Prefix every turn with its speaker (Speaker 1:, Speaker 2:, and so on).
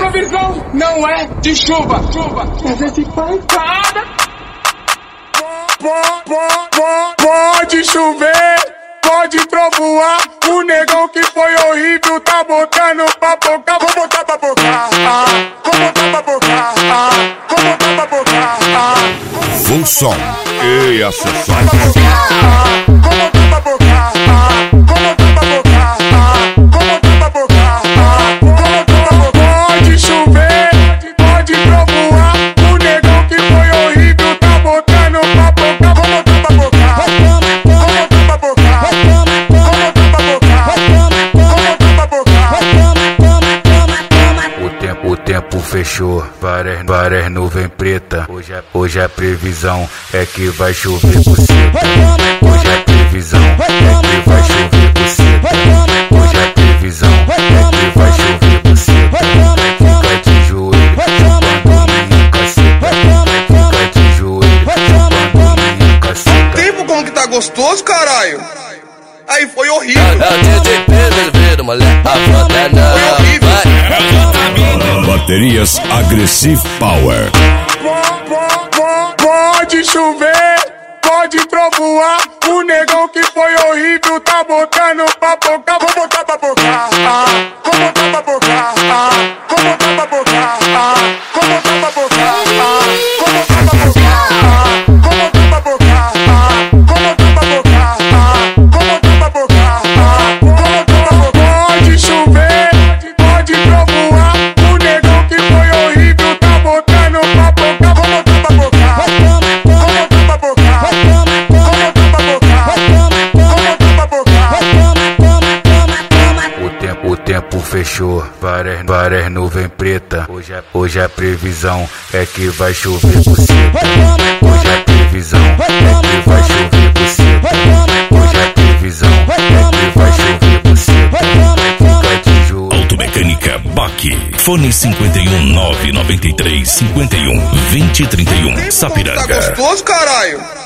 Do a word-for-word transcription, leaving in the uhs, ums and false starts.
Speaker 1: previsão não é de chuva, chuva, mas é de pancada.
Speaker 2: Pode chover, pode trovoar. O negão que foi horrível tá botando pra boca. Vou botar pra boca, ah, vou botar pra boca, ah, vou botar pra boca, ah.
Speaker 3: Full som e acessórios.
Speaker 2: Vou botar pra boca, ah, vou botar pra boca, ah, vou botar pra boca, ah, vou botar pra boca. Pode chover, pode trovoar. O negão que foi horrível tá botando pra boca. Vou botar pra boca, vou botar pra boca, vou botar pra boca, vou botar pra boca.
Speaker 4: O tempo, o tempo fechou, várias, várias nuvens preta. Hoje a, hoje a previsão é que vai chover buceta. Hoje a previsão é que vai chover buceta. Hoje a previsão é que vai chover buceta. Fica de joelho, chupando minha caceta. Fica de joelho, chupando minha caceta.
Speaker 5: Tempo como que tá gostoso, caralho? Aí foi horrível.
Speaker 3: Baterias Aggressive Power.
Speaker 2: Pode chover, pode trovoar. O negão que foi horrível tá botando pra boca. Vou botar pra boca, ah, vou botar pra boca, ah, vou botar pra boca, ah, vou botar pra boca, ah, vou botar pra boca, ah, vou botar pra boca, ah, vou botar pra boca, ah, vou botar pra boca, ah, vou botar pra boca. Pode chover, pode trovoar. O negão que foi horrível tá botando pra boca. Vou botar pra boca, vou botar pra boca, vou botar pra boca, vou botar pra boca.
Speaker 4: O tempo, o tempo fechou, várias, várias nuvens preta. Hoje a, hoje a previsão é que vai chover buceta. Hoje a previsão é que vai chover buceta. Hoje a previsão é que vai chover buceta. Fica de joelho.
Speaker 3: Automecânica Baque. Fone cinquenta e um nove nove três cinquenta e um vinte trinta e um
Speaker 5: Tá
Speaker 3: Sapiranga.
Speaker 5: gostoso, caralho?